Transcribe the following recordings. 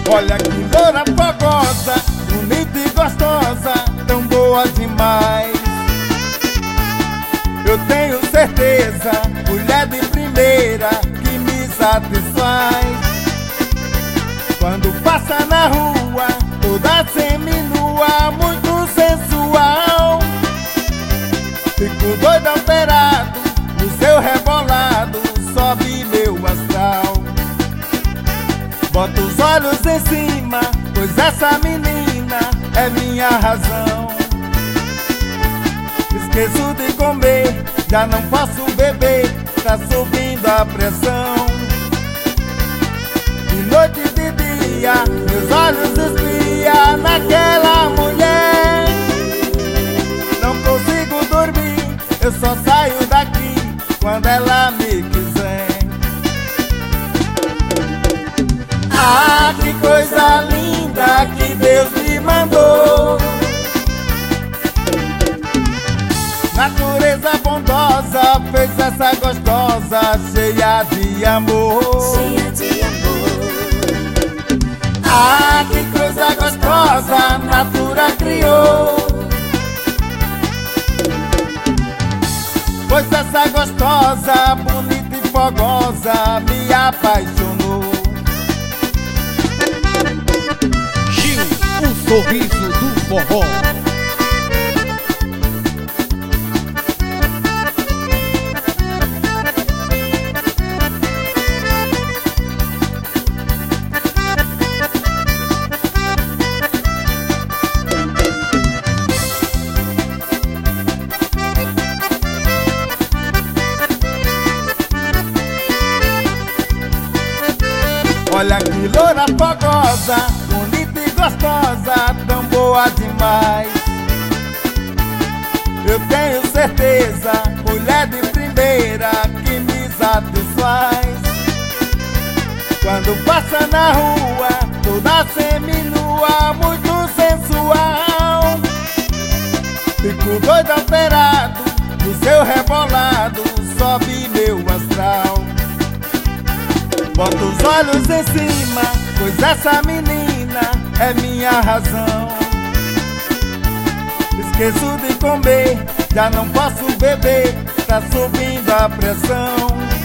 Olha que loura fogosa, bonita e gostosa, tão boa demais. Eu tenho certeza, mulher de primeira que me satisfaz. Quando passa na rua, toda seminua, muito sensual. Fico doido alterado, no seu rebolado sobe meu astral. Boto os olhos em cima, pois essa menina é minha razão. Esqueço de comer, já não posso beber, tá subindo a pressão. De noite e de dia, meus olhos espiam naquela mulher. Não consigo dormir, eu só saio daqui quando ela me quiser. Ah, que coisa linda que Deus me mandou. Natureza bondosa fez essa gostosa, cheia de amor. Cheia de amor. Ah, que coisa gostosa a natura criou. Pois essa gostosa, bonita e fogosa me apaixonou. Gil, o sorriso do forró. Olha que loura fogosa, bonita e gostosa, tão boa demais. Eu tenho certeza, mulher de primeira que me satisfaz. Quando passa na rua, toda seminua, muito sensual. Fico doido alterado, no seu rebolado sobe meu astral. Boto os olhos em cima, pois essa menina é minha razão. Esqueço de comer, já não posso beber, tá subindo a pressão.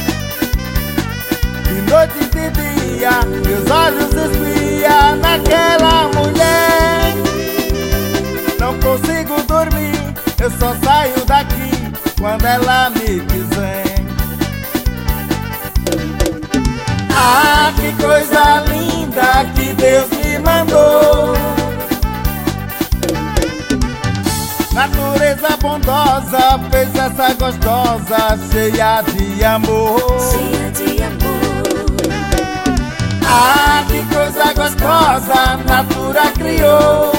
De noite e de dia, meus olhos espiam naquela mulher. Não consigo dormir, eu só saio daqui quando ela me quiser. Ah, que coisa linda que Deus me mandou. Natureza bondosa fez essa gostosa, cheia de amor. Cheia de amor. Ah, que coisa gostosa a natura criou.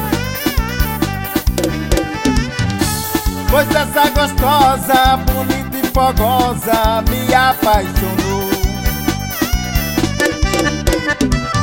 Pois essa gostosa, bonita e fogosa me apaixonou.